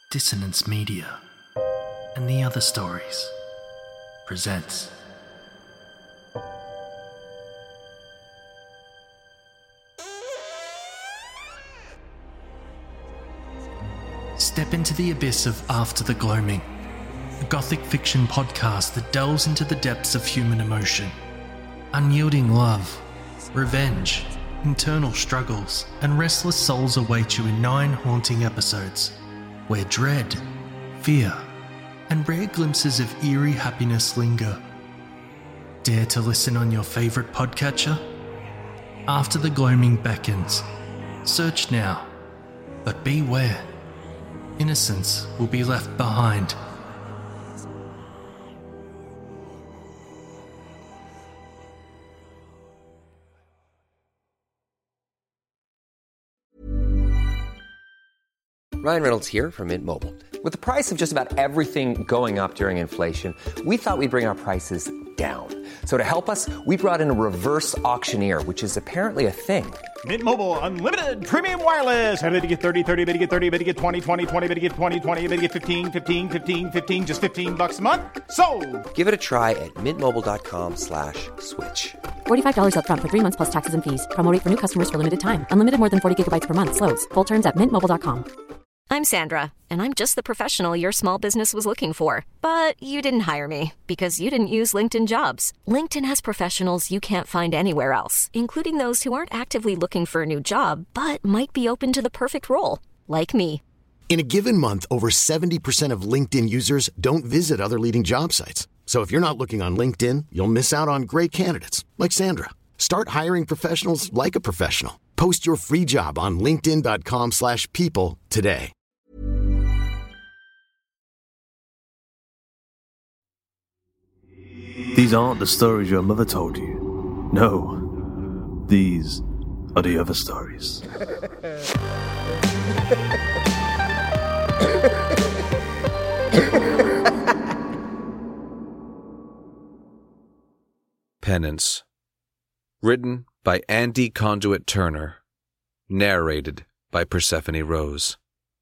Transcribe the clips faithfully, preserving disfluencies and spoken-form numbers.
Dissonance Media and the Other Stories presents Step into the abyss of After the Gloaming, a gothic fiction podcast that delves into the depths of human emotion. Unyielding love, revenge, internal struggles, and restless souls await you in nine haunting episodes, where dread, fear, and rare glimpses of eerie happiness linger. Dare to listen on your favourite podcatcher? After the Gloaming beckons. Search now, but beware. Innocence will be left behind. Ryan Reynolds here from Mint Mobile. With the price of just about everything going up during inflation, we thought we'd bring our prices down. So to help us, we brought in a reverse auctioneer, which is apparently a thing. Mint Mobile Unlimited Premium Wireless. How to get thirty, thirty, how to get thirty, how to get twenty, twenty, twenty, how to get twenty, twenty, how to get fifteen, fifteen, fifteen, fifteen, just fifteen bucks a month? Sold! Give it a try at mintmobile.com slash switch. forty-five dollars up front for three months plus taxes and fees. Promo rate for new customers for limited time. Unlimited more than forty gigabytes per month. Slows full terms at mint mobile dot com. I'm Sandra, and I'm just the professional your small business was looking for. But you didn't hire me because you didn't use LinkedIn Jobs. LinkedIn has professionals you can't find anywhere else, including those who aren't actively looking for a new job, but might be open to the perfect role, like me. In a given month, over seventy percent of LinkedIn users don't visit other leading job sites. So if you're not looking on LinkedIn, you'll miss out on great candidates, like Sandra. Start hiring professionals like a professional. Post your free job on linkedin.com slash people today. These aren't the stories your mother told you. No, these are the other stories. Penance. Written by Andy Conduit Turner. Narrated by Persephone Rose.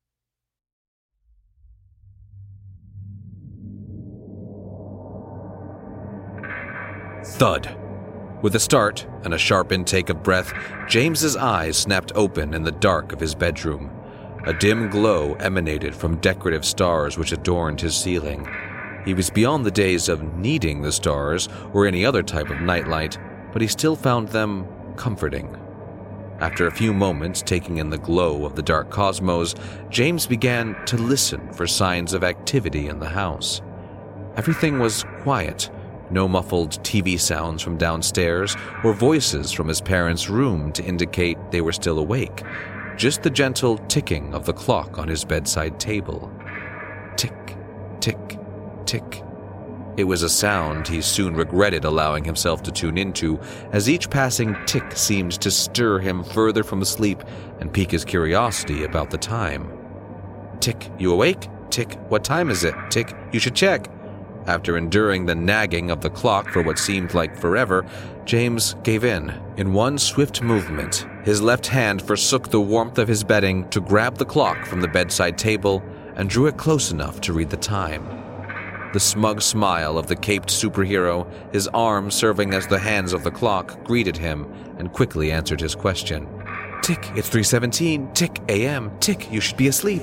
Thud. With a start and a sharp intake of breath, James's eyes snapped open in the dark of his bedroom. A dim glow emanated from decorative stars which adorned his ceiling. He was beyond the days of needing the stars or any other type of nightlight, but he still found them comforting. After a few moments taking in the glow of the dark cosmos, James began to listen for signs of activity in the house. Everything was quiet. No muffled T V sounds from downstairs or voices from his parents' room to indicate they were still awake. Just the gentle ticking of the clock on his bedside table. Tick, tick, tick. It was a sound he soon regretted allowing himself to tune into, as each passing tick seemed to stir him further from sleep and pique his curiosity about the time. Tick, you awake? Tick, what time is it? Tick, you should check. After enduring the nagging of the clock for what seemed like forever, James gave in. In one swift movement, his left hand forsook the warmth of his bedding to grab the clock from the bedside table and drew it close enough to read the time. The smug smile of the caped superhero, his arms serving as the hands of the clock, greeted him and quickly answered his question. Tick, it's three seventeen. Tick, A M. Tick, you should be asleep.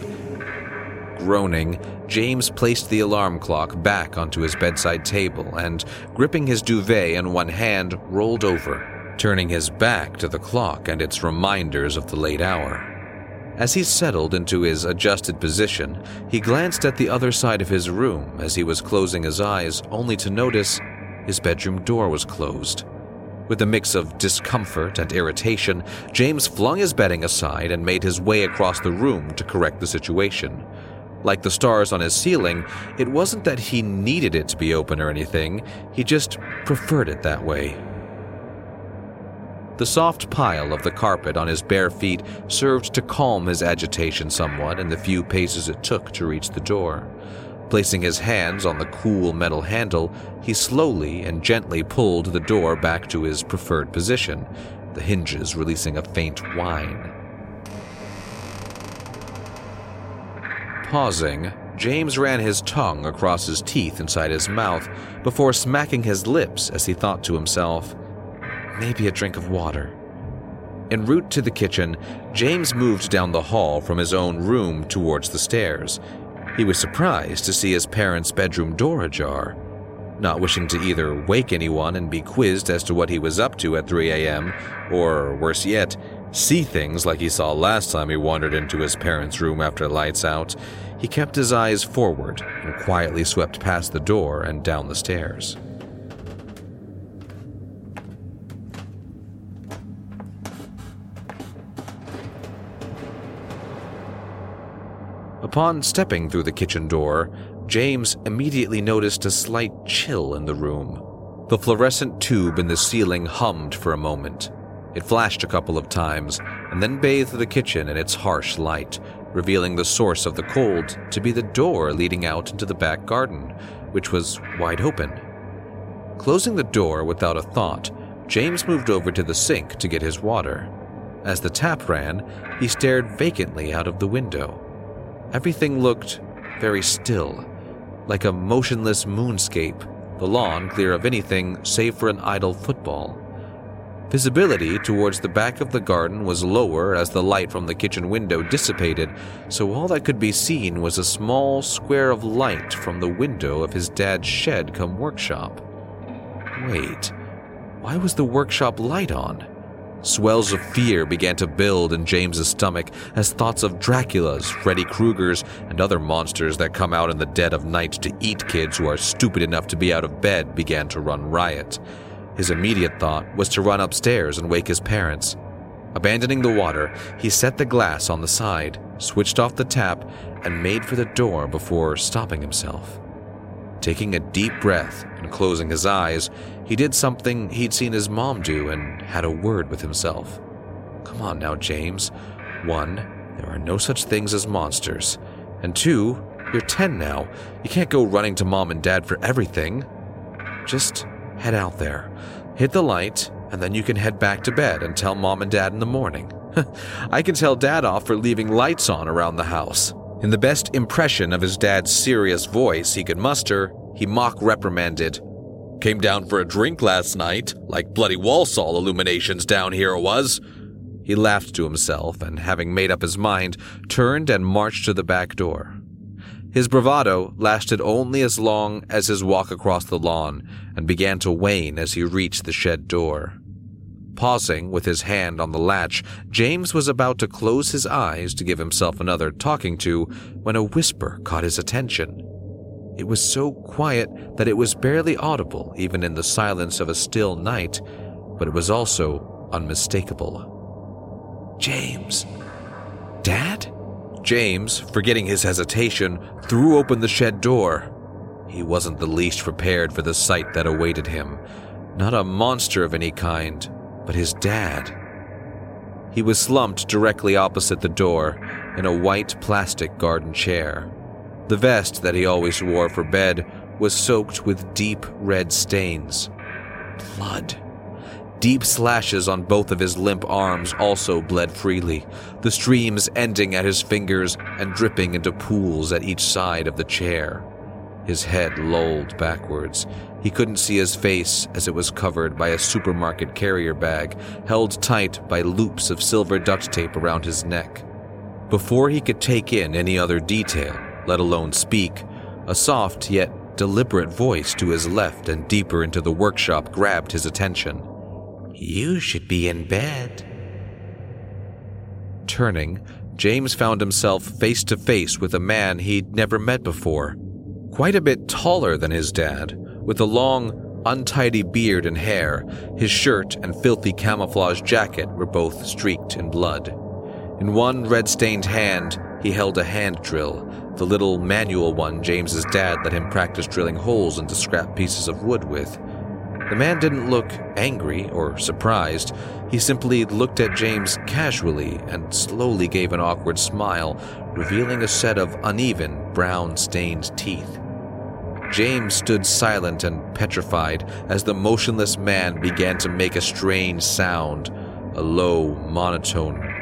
Groaning, James placed the alarm clock back onto his bedside table and, gripping his duvet in one hand, rolled over, turning his back to the clock and its reminders of the late hour. As he settled into his adjusted position, he glanced at the other side of his room as he was closing his eyes, only to notice his bedroom door was closed. With a mix of discomfort and irritation, James flung his bedding aside and made his way across the room to correct the situation. Like the stars on his ceiling, it wasn't that he needed it to be open or anything, he just preferred it that way. The soft pile of the carpet on his bare feet served to calm his agitation somewhat in the few paces it took to reach the door. Placing his hands on the cool metal handle, he slowly and gently pulled the door back to his preferred position, the hinges releasing a faint whine. Pausing, James ran his tongue across his teeth inside his mouth before smacking his lips as he thought to himself, maybe a drink of water. En route to the kitchen, James moved down the hall from his own room towards the stairs. He was surprised to see his parents' bedroom door ajar. Not wishing to either wake anyone and be quizzed as to what he was up to at three a.m., or worse yet, see things like he saw last time he wandered into his parents' room after lights out, he kept his eyes forward and quietly swept past the door and down the stairs. Upon stepping through the kitchen door, James immediately noticed a slight chill in the room. The fluorescent tube in the ceiling hummed for a moment. It flashed a couple of times, and then bathed the kitchen in its harsh light, revealing the source of the cold to be the door leading out into the back garden, which was wide open. Closing the door without a thought, James moved over to the sink to get his water. As the tap ran, he stared vacantly out of the window. Everything looked very still, like a motionless moonscape, the lawn clear of anything save for an idle football. Visibility towards the back of the garden was lower as the light from the kitchen window dissipated, so all that could be seen was a small square of light from the window of his dad's shed come workshop. Wait, why was the workshop light on? Swells of fear began to build in James's stomach as thoughts of Draculas, Freddy Kruegers, and other monsters that come out in the dead of night to eat kids who are stupid enough to be out of bed began to run riot. His immediate thought was to run upstairs and wake his parents. Abandoning the water, he set the glass on the side, switched off the tap, and made for the door before stopping himself. Taking a deep breath and closing his eyes, he did something he'd seen his mom do and had a word with himself. Come on now, James. One, there are no such things as monsters. And two, you're ten now. You can't go running to mom and dad for everything. Just head out there, hit the light, and then you can head back to bed and tell mom and dad in the morning. I can tell dad off for leaving lights on around the house. In the best impression of his dad's serious voice he could muster, he mock reprimanded. Came down for a drink last night, like bloody Walsall illuminations down here was. He laughed to himself and, having made up his mind, turned and marched to the back door. His bravado lasted only as long as his walk across the lawn and began to wane as he reached the shed door. Pausing with his hand on the latch, James was about to close his eyes to give himself another talking to when a whisper caught his attention. It was so quiet that it was barely audible even in the silence of a still night, but it was also unmistakable. James. Dad? James, forgetting his hesitation, threw open the shed door. He wasn't the least prepared for the sight that awaited him. Not a monster of any kind, but his dad. He was slumped directly opposite the door in a white plastic garden chair. The vest that he always wore for bed was soaked with deep red stains. Blood. Deep slashes on both of his limp arms also bled freely, the streams ending at his fingers and dripping into pools at each side of the chair. His head lolled backwards. He couldn't see his face as it was covered by a supermarket carrier bag held tight by loops of silver duct tape around his neck. Before he could take in any other detail, let alone speak, a soft yet deliberate voice to his left and deeper into the workshop grabbed his attention. You should be in bed. Turning, James found himself face to face with a man he'd never met before. Quite a bit taller than his dad, with a long, untidy beard and hair, his shirt and filthy camouflage jacket were both streaked in blood. In one red-stained hand, he held a hand drill, the little manual one James's dad let him practice drilling holes into scrap pieces of wood with. The man didn't look angry or surprised. He simply looked at James casually and slowly gave an awkward smile, revealing a set of uneven, brown-stained teeth. James stood silent and petrified as the motionless man began to make a strange sound, a low, monotone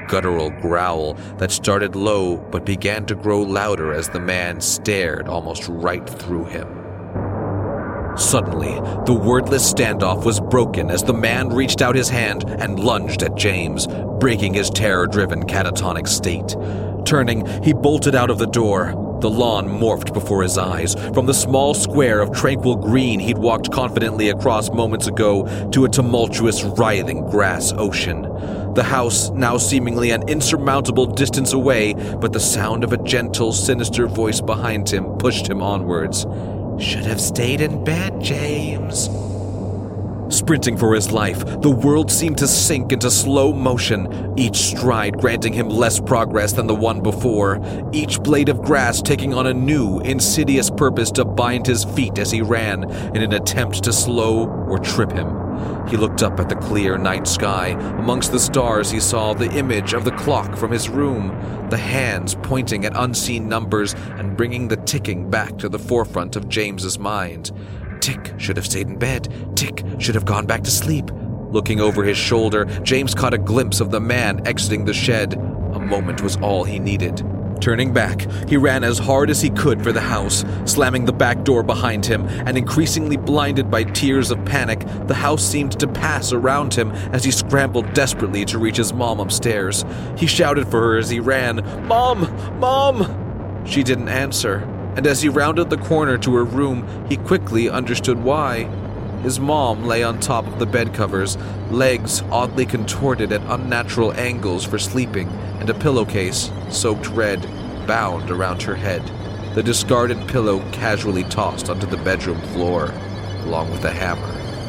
guttural growl that started low but began to grow louder as the man stared almost right through him. Suddenly, the wordless standoff was broken as the man reached out his hand and lunged at James, breaking his terror-driven catatonic state. Turning, he bolted out of the door. The lawn morphed before his eyes, from the small square of tranquil green he'd walked confidently across moments ago to a tumultuous, writhing grass ocean. The house, now seemingly an insurmountable distance away, but the sound of a gentle, sinister voice behind him pushed him onwards. "Should have stayed in bed, James." Sprinting for his life, the world seemed to sink into slow motion, each stride granting him less progress than the one before, each blade of grass taking on a new, insidious purpose to bind his feet as he ran in an attempt to slow or trip him. He looked up at the clear night sky. Amongst the stars he saw the image of the clock from his room, the hands pointing at unseen numbers and bringing the ticking back to the forefront of James's mind. Tick should have stayed in bed. Tick should have gone back to sleep. Looking over his shoulder, James caught a glimpse of the man exiting the shed. A moment was all he needed. Turning back, he ran as hard as he could for the house, slamming the back door behind him, and increasingly blinded by tears of panic, the house seemed to pass around him as he scrambled desperately to reach his mom upstairs. He shouted for her as he ran, "Mom! Mom!" She didn't answer. And as he rounded the corner to her room, he quickly understood why. His mom lay on top of the bed covers, legs oddly contorted at unnatural angles for sleeping, and a pillowcase, soaked red, bound around her head. The discarded pillow casually tossed onto the bedroom floor, along with a hammer.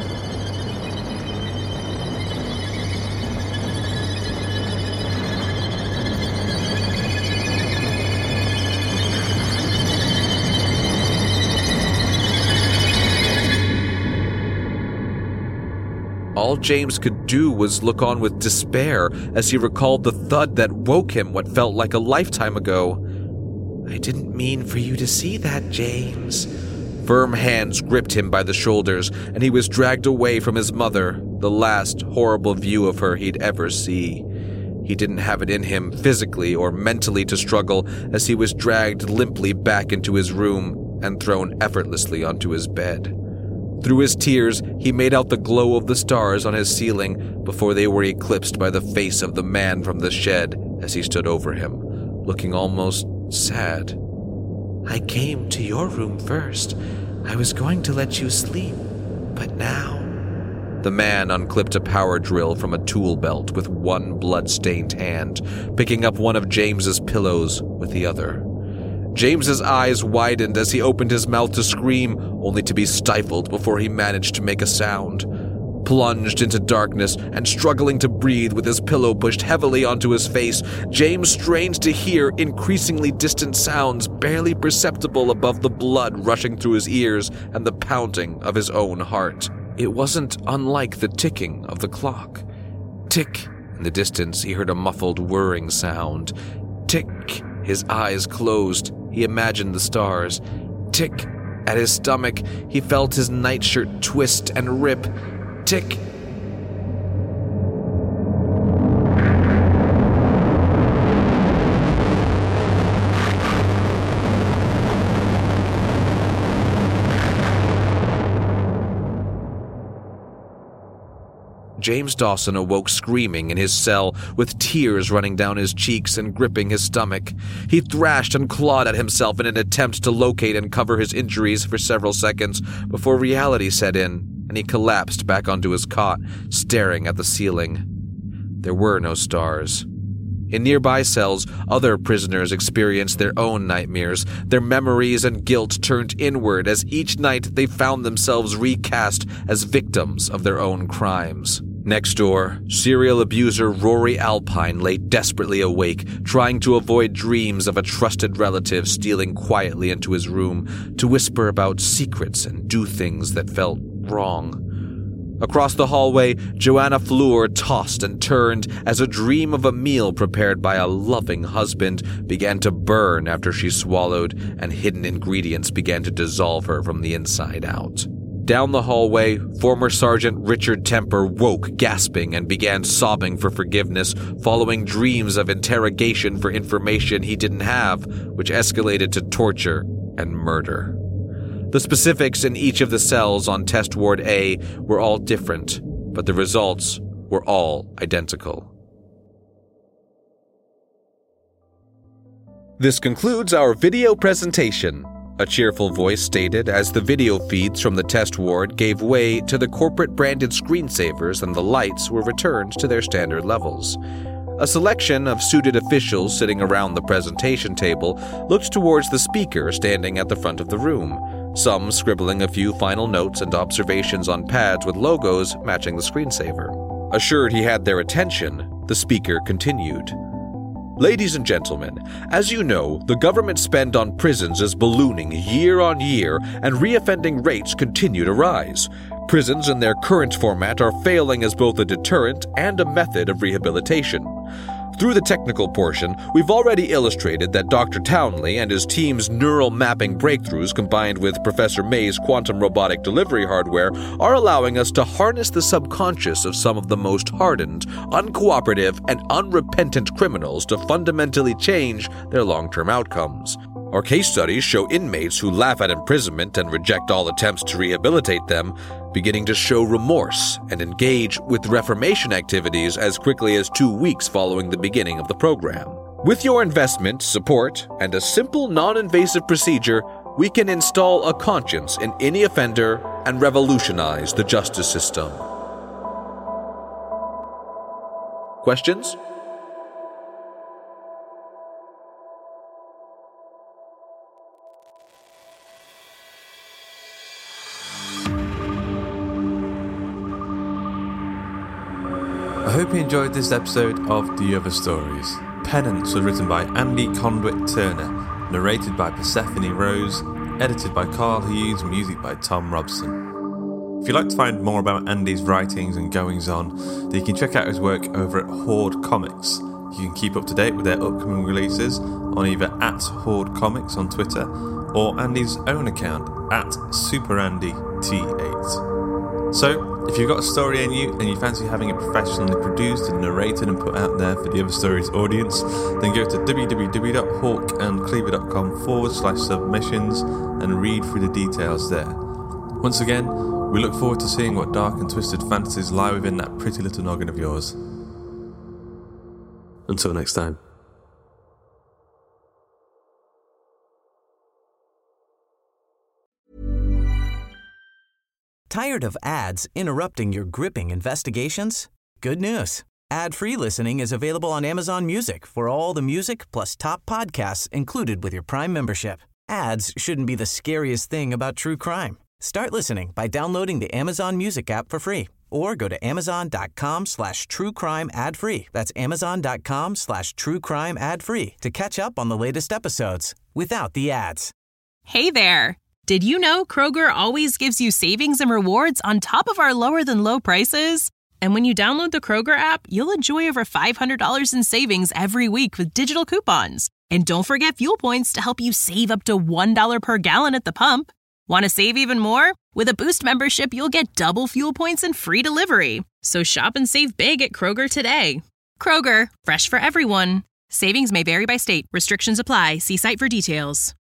All James could do was look on with despair as he recalled the thud that woke him what felt like a lifetime ago. "I didn't mean for you to see that, James." Firm hands gripped him by the shoulders, and he was dragged away from his mother, the last horrible view of her he'd ever see. He didn't have it in him physically or mentally to struggle as he was dragged limply back into his room and thrown effortlessly onto his bed. Through his tears, he made out the glow of the stars on his ceiling before they were eclipsed by the face of the man from the shed as he stood over him, looking almost sad. "I came to your room first. I was going to let you sleep, but now..." The man unclipped a power drill from a tool belt with one blood-stained hand, picking up one of James's pillows with the other. James's eyes widened as he opened his mouth to scream, only to be stifled before he managed to make a sound. Plunged into darkness and struggling to breathe with his pillow pushed heavily onto his face, James strained to hear increasingly distant sounds barely perceptible above the blood rushing through his ears and the pounding of his own heart. It wasn't unlike the ticking of the clock. Tick. In the distance, he heard a muffled whirring sound. Tick. His eyes closed. He imagined the stars. Tick. At his stomach, he felt his nightshirt twist and rip. Tick. James Dawson awoke screaming in his cell, with tears running down his cheeks and gripping his stomach. He thrashed and clawed at himself in an attempt to locate and cover his injuries for several seconds before reality set in, and he collapsed back onto his cot, staring at the ceiling. There were no stars. In nearby cells, other prisoners experienced their own nightmares. Their memories and guilt turned inward as each night they found themselves recast as victims of their own crimes. Next door, serial abuser Rory Alpine lay desperately awake, trying to avoid dreams of a trusted relative stealing quietly into his room to whisper about secrets and do things that felt wrong. Across the hallway, Joanna Fleur tossed and turned as a dream of a meal prepared by a loving husband began to burn after she swallowed, and hidden ingredients began to dissolve her from the inside out. Down the hallway, former Sergeant Richard Temper woke, gasping, and began sobbing for forgiveness, following dreams of interrogation for information he didn't have, which escalated to torture and murder. The specifics in each of the cells on Test Ward A were all different, but the results were all identical. This concludes our video presentation, a cheerful voice stated as the video feeds from the test ward gave way to the corporate-branded screensavers and the lights were returned to their standard levels. A selection of suited officials sitting around the presentation table looked towards the speaker standing at the front of the room, some scribbling a few final notes and observations on pads with logos matching the screensaver. Assured he had their attention, the speaker continued. Ladies and gentlemen, as you know, the government spend on prisons is ballooning year on year, and reoffending rates continue to rise. Prisons in their current format are failing as both a deterrent and a method of rehabilitation. Through the technical portion, we've already illustrated that Doctor Townley and his team's neural mapping breakthroughs combined with Professor May's quantum robotic delivery hardware are allowing us to harness the subconscious of some of the most hardened, uncooperative, and unrepentant criminals to fundamentally change their long-term outcomes. Our case studies show inmates who laugh at imprisonment and reject all attempts to rehabilitate them, beginning to show remorse and engage with reformation activities as quickly as two weeks following the beginning of the program. With your investment, support, and a simple non-invasive procedure, we can install a conscience in any offender and revolutionize the justice system. Questions? I hope you enjoyed this episode of The Other Stories. Penance was written by Andy Conduit Turner, narrated by Persephone Rose, edited by Carl Hughes, music by Tom Robson. If you'd like to find more about Andy's writings and goings-on, then you can check out his work over at Horde Comics. You can keep up to date with their upcoming releases on either at Horde Comics on Twitter or Andy's own account at SuperAndy T eight. So, if you've got a story in you and you fancy having it professionally produced and narrated and put out there for the Other Stories audience, then go to www.hawkandcleaver.com forward slash submissions and read through the details there. Once again, we look forward to seeing what dark and twisted fantasies lie within that pretty little noggin of yours. Until next time. Tired of ads interrupting your gripping investigations? Good news. Ad-free listening is available on Amazon Music for all the music plus top podcasts included with your Prime membership. Ads shouldn't be the scariest thing about true crime. Start listening by downloading the Amazon Music app for free or go to amazon.com slash true crime ad free. That's amazon.com slash true crime ad free to catch up on the latest episodes without the ads. Hey there. Did you know Kroger always gives you savings and rewards on top of our lower-than-low prices? And when you download the Kroger app, you'll enjoy over five hundred dollars in savings every week with digital coupons. And don't forget fuel points to help you save up to one dollar per gallon at the pump. Want to save even more? With a Boost membership, you'll get double fuel points and free delivery. So shop and save big at Kroger today. Kroger, fresh for everyone. Savings may vary by state. Restrictions apply. See site for details.